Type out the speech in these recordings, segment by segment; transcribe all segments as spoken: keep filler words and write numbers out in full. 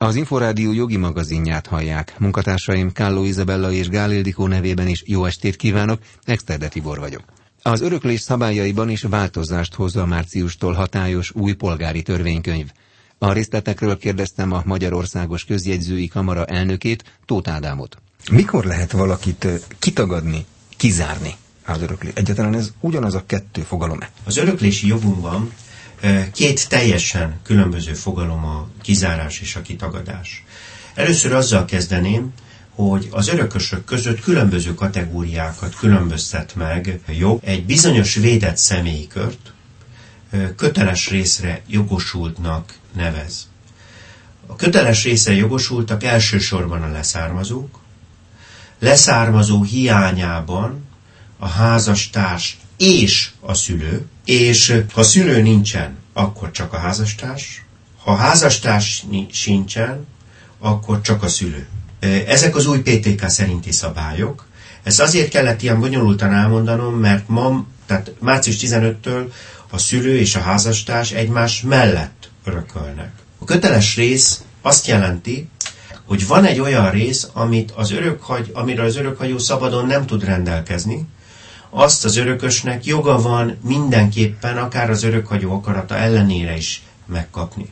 Az Inforádió jogi magazinját hallják. Munkatársaim Kálló Izabella és Gál Ildikó nevében is jó estét kívánok, Exterde Tibor vagyok. Az öröklés szabályaiban is változást hoz a márciustól hatályos új polgári törvénykönyv. A részletekről kérdeztem a Magyarországos Közjegyzői Kamara elnökét, Tóth Ádámot. Mikor lehet valakit kitagadni, kizárni az öröklés? Egyáltalán ez ugyanaz a kettő fogalom-e? Az öröklési jogunkban két teljesen különböző fogalom a kizárás és a kitagadás. Először azzal kezdeném, hogy az örökösök között különböző kategóriákat különböztet meg jog. Egy bizonyos védett személyi kört köteles részre jogosultnak nevez. A köteles részre jogosultak elsősorban a leszármazók, leszármazó hiányában a házastárs és a szülő, és ha szülő nincsen, akkor csak a házastárs, ha házastárs sincsen, akkor csak a szülő. Ezek az új pé té ká szerinti szabályok. Ezt azért kellett ilyen bonyolultan elmondanom, mert ma, tehát március tizenötödikétől a szülő és a házastárs egymás mellett örökölnek. A köteles rész azt jelenti, hogy van egy olyan rész, amit az örökhagy, amiről az örökhagyó szabadon nem tud rendelkezni, azt az örökösnek joga van mindenképpen, akár az örökhagyó akarata ellenére is megkapni.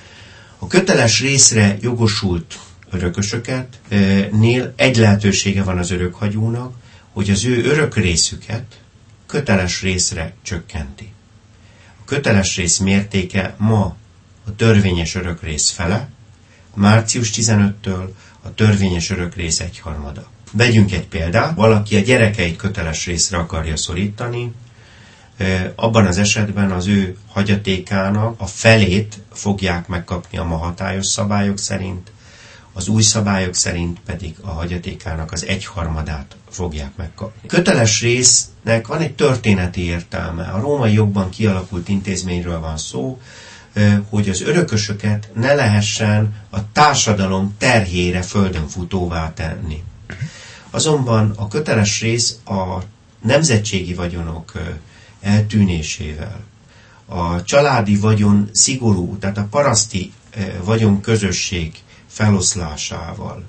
A köteles részre jogosult örökösöket nél egy lehetősége van az örökhagyónak, hogy az ő örök részüket köteles részre csökkenti. A köteles rész mértéke ma a törvényes örökrész fele, március tizenötödikétől a törvényes örökrész egyharmada. Vegyünk egy példát, valaki a gyerekeit köteles részre akarja szorítani, abban az esetben az ő hagyatékának a felét fogják megkapni a ma hatályos szabályok szerint, az új szabályok szerint pedig a hagyatékának az egyharmadát fogják megkapni. Köteles résznek van egy történeti értelme. A római jogban kialakult intézményről van szó, hogy az örökösöket ne lehessen a társadalom terhére földönfutóvá tenni. Azonban a köteles rész a nemzetségi vagyonok eltűnésével, a családi vagyon szigorú, tehát a paraszti vagyon közösség feloszlásával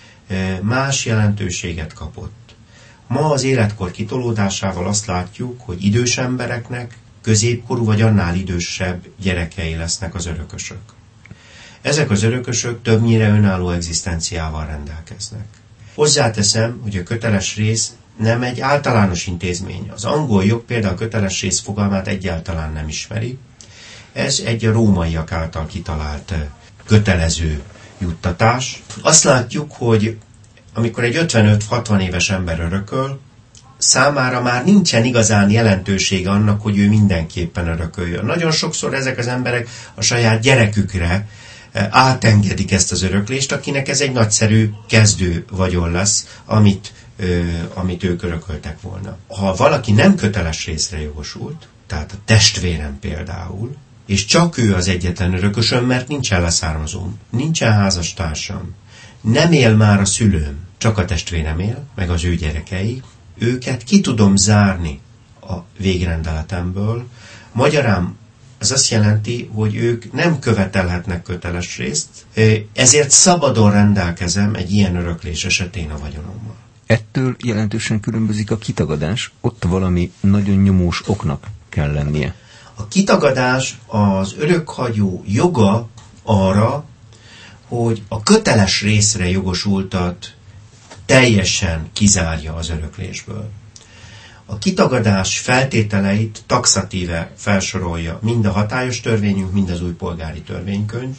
más jelentőséget kapott. Ma az életkor kitolódásával azt látjuk, hogy idős embereknek középkorú vagy annál idősebb gyerekei lesznek az örökösök. Ezek az örökösök többnyire önálló egzisztenciával rendelkeznek. Hozzáteszem, hogy a köteles rész nem egy általános intézmény. Az angol jog például a köteles rész fogalmát egyáltalán nem ismeri. Ez egy a rómaiak által kitalált kötelező juttatás. Azt látjuk, hogy amikor egy ötvenöt-hatvan éves ember örököl, számára már nincsen igazán jelentősége annak, hogy ő mindenképpen örököljön. Nagyon sokszor ezek az emberek a saját gyerekükre átengedik ezt az öröklést, akinek ez egy nagyszerű kezdő vagyon lesz, amit, ö, amit ők örököltek volna. Ha valaki nem köteles részre jogosult, tehát a testvérem például, és csak ő az egyetlen örökösöm, mert nincsen leszármazóm, nincsen házastársam, nem él már a szülőm, csak a testvérem él, meg az ő gyerekei, őket ki tudom zárni a végrendeletemből. Magyarán ez azt jelenti, hogy ők nem követelhetnek köteles részt, ezért szabadon rendelkezem egy ilyen öröklés esetén a vagyonommal. Ettől jelentősen különbözik a kitagadás, ott valami nagyon nyomós oknak kell lennie. A kitagadás az örökhagyó joga arra, hogy a köteles részre jogosultat teljesen kizárja az öröklésből. A kitagadás feltételeit taxatíve felsorolja mind a hatályos törvényünk, mind az új polgári törvénykönyv.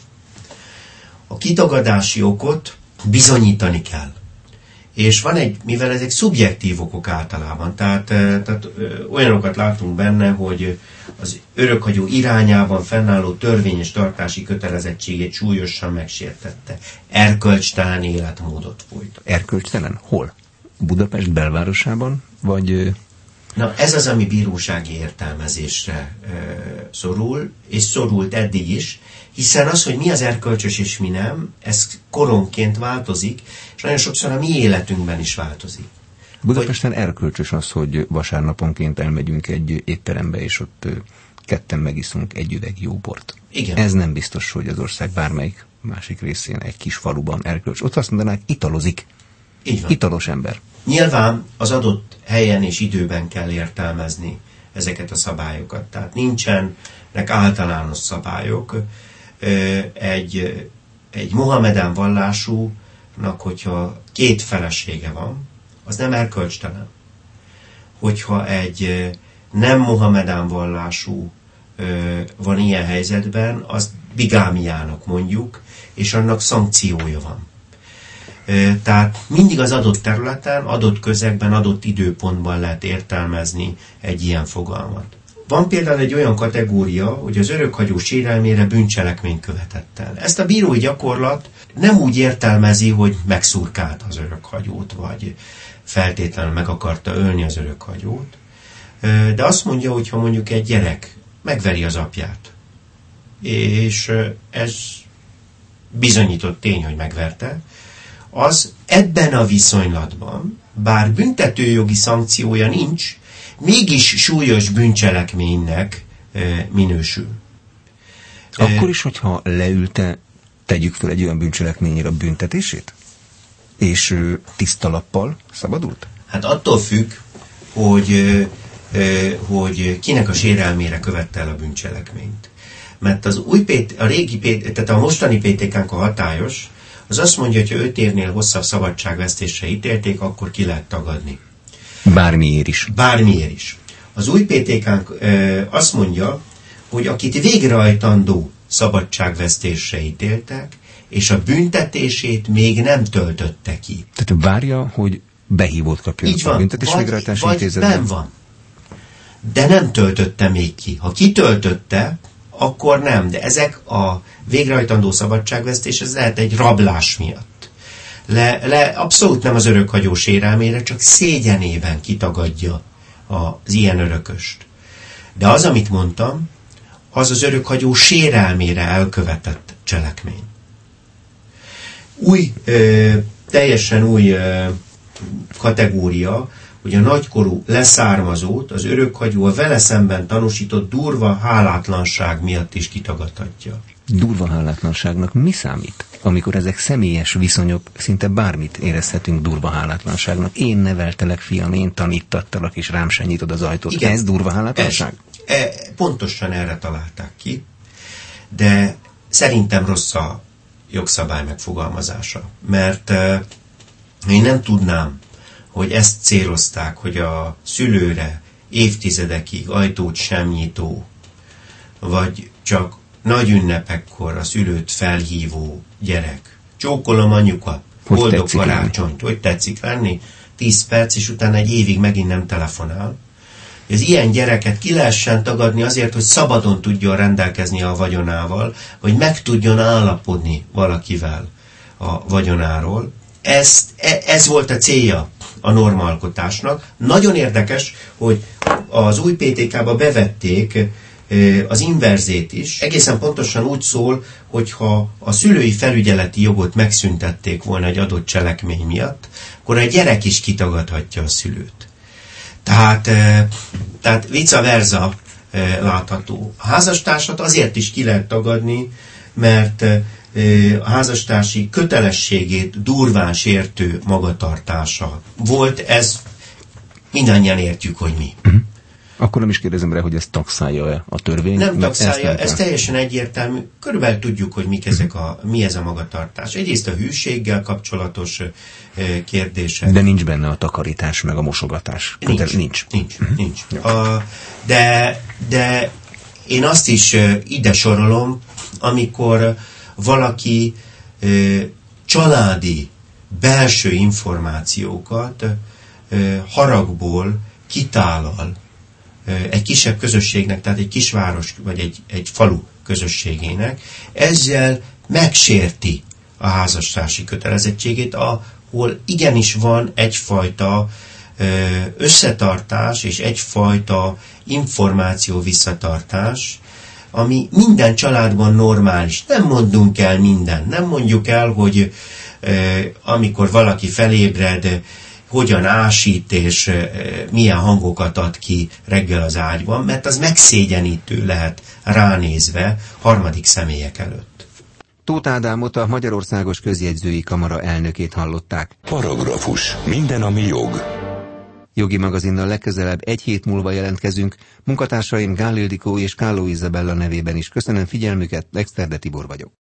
A kitagadási okot bizonyítani kell. És van egy, mivel ezek szubjektív okok általában, tehát, tehát olyanokat látunk benne, hogy az örökhagyó irányában fennálló törvényes tartási kötelezettségét súlyosan megsértette. Erkölcstelen életmódot folyt. Erkölcstelen? Hol? Budapest belvárosában? Vagy... Na, ez az, ami bírósági értelmezésre e, szorul, és szorult eddig is, hiszen az, hogy mi az erkölcsös és mi nem, ez koronként változik, és nagyon sokszor a mi életünkben is változik. Budapesten hogy... erkölcsös az, hogy vasárnaponként elmegyünk egy étterembe, és ott ketten megiszunk egy üveg jó bort. Igen. Ez nem biztos, hogy az ország bármelyik másik részén egy kis faluban erkölcs. Ott azt mondanák, italozik. Így van. Italos ember. Nyilván az adott helyen és időben kell értelmezni ezeket a szabályokat. Tehát nincsenek általános szabályok. Egy, egy Mohamedán vallásúnak, hogyha két felesége van, az nem erkölcstelen. Hogyha egy nem Mohamedán vallású van ilyen helyzetben, az bigámiának mondjuk, és annak szankciója van. Tehát mindig az adott területen, adott közegben, adott időpontban lehet értelmezni egy ilyen fogalmat. Van például egy olyan kategória, hogy az örökhagyó sérelmére bűncselekményt követett el. Ezt a bírói gyakorlat nem úgy értelmezi, hogy megszurkált az örökhagyót, vagy feltétlenül meg akarta ölni az örökhagyót, de azt mondja, hogy ha mondjuk egy gyerek megveri az apját, és ez bizonyított tény, hogy megverte, az ebben a viszonylatban, bár büntetőjogi szankciója nincs, mégis súlyos bűncselekménynek e, minősül. Akkor is, hogyha leülte, tegyük fel egy olyan bűncselekményére a büntetését? És ő tiszta lappal szabadult? Hát attól függ, hogy, e, hogy kinek a sérelmére követte el a bűncselekményt. Mert az új P- a régi P- tehát a mostani pé té ká-nk a hatályos, az azt mondja, hogy ha öt évnél hosszabb szabadságvesztésre ítélték, akkor ki lehet tagadni. Bármiért is. Bármiért is. Az új pé té ká-nk e, azt mondja, hogy akit végrehajtandó szabadságvesztésre ítéltek, és a büntetését még nem töltötte ki. Tehát várja, hogy behívót kapjon így a van, büntetés végrehajtási vagy intézetben? nem van. De nem töltötte még ki. Ha kitöltötte, akkor nem. De ezek a végrehajtandó szabadságvesztés, ez lehet egy rablás miatt. Le, le, abszolút nem az örökhagyó sérelmére, csak szégyenében kitagadja az ilyen örököst. De az, amit mondtam, az az örökhagyó sérelmére elkövetett cselekmény. Új, ö, teljesen új ö, kategória, hogy a nagykorú leszármazót az örökhagyó a vele szemben tanúsított durva hálátlanság miatt is kitagadhatja. Durva hálátlanságnak mi számít? Amikor ezek személyes viszonyok, szinte bármit érezhetünk durva hálátlanságnak. Én neveltelek, fiam, én tanítattalak, és rám sem nyitod az ajtót. Igen, ez durva hálátlanság? Ez, e, pontosan erre találták ki, de szerintem rossz a jogszabály megfogalmazása. Mert e, én nem tudnám, hogy ezt célozták, hogy a szülőre évtizedekig ajtót sem nyitó, vagy csak nagy ünnepekkor a szülőt felhívó gyerek. Csókolom anyuka, hogy boldog karácsonyt, hogy tetszik lenni? Tíz perc, és utána egy évig megint nem telefonál. Az ilyen gyereket ki lehessen tagadni azért, hogy szabadon tudjon rendelkezni a vagyonával, vagy meg tudjon állapodni valakivel a vagyonáról. Ez, ez volt a célja a normaalkotásnak. Nagyon érdekes, hogy az új pé té ká-ba bevették az inverzét is. Egészen pontosan úgy szól, hogyha a szülői felügyeleti jogot megszüntették volna egy adott cselekmény miatt, akkor a gyerek is kitagadhatja a szülőt. Tehát, tehát vice versa látható. A házastársat azért is ki lehet tagadni, mert a házastársi kötelességét durván sértő magatartása volt. Ez mindannyian értjük, hogy mi. Uh-huh. Akkor nem is kérdezem rá, hogy ez taxálja-e a törvény? Nem taxálja, ez teljesen egyértelmű. Körülbelül tudjuk, hogy mik ezek a, mi ez a magatartás. Egyrészt a hűséggel kapcsolatos kérdések. De nincs benne a takarítás, meg a mosogatás. Nincs. Kötel, nincs. Nincs. Uh-huh. nincs. A, de, de én azt is ide sorolom, amikor valaki családi belső információkat haragból kitálal egy kisebb közösségnek, tehát egy kisváros vagy egy, egy falu közösségének, ezzel megsérti a házastársi kötelezettségét, ahol igenis van egyfajta összetartás és egyfajta információ visszatartás, ami minden családban normális. Nem mondunk el minden. Nem mondjuk el, hogy amikor valaki felébred, hogyan ásít és milyen hangokat ad ki reggel az ágyban, mert az megszégyenítő lehet ránézve harmadik személyek előtt. Tóth Ádámot, a Magyarországos Közjegyzői Kamara elnökét hallották. Paragrafus. Minden, ami jog. Jogi magazinnal legközelebb egy hét múlva jelentkezünk. Munkatársaim Gál Ildikó és Kálló Izabella nevében is köszönöm figyelmüket, Exterde Tibor vagyok.